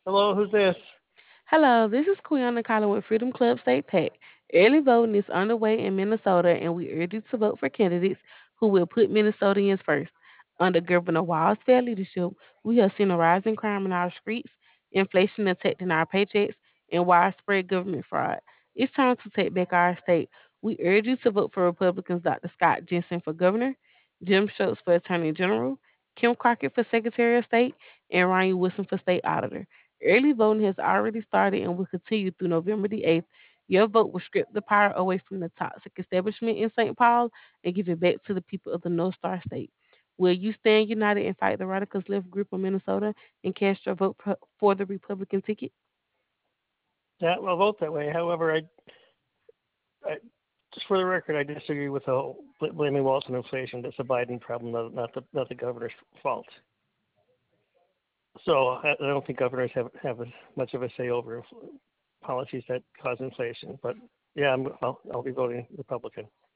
Hello, who's this? Hello, this is Quiana calling with Freedom Club State PAC. Early voting is underway in Minnesota, and we urge you to vote for candidates who will put Minnesotans first. Under Governor Walz's fair leadership, we have seen a rise in crime in our streets, inflation affecting our paychecks, and widespread government fraud. It's time to take back our state. We urge you to vote for Republicans Dr. Scott Jensen for governor, Jim Schultz for attorney general, Kim Crockett for secretary of state, and Ryan Wilson for state auditor. Early voting has already started and will continue through November the 8th. Your vote will strip the power away from the toxic establishment in St. Paul and give it back to the people of the North Star State. Will you stand united and fight the radicals left group of Minnesota and cast your vote for the Republican ticket? Yeah, well, vote that way. However, I just for the record, I disagree with the whole blaming Walz on inflation. That's a Biden problem, not the governor's fault. So I don't think governors have as much of a say over policies that cause inflation. But yeah, I'll be voting Republican.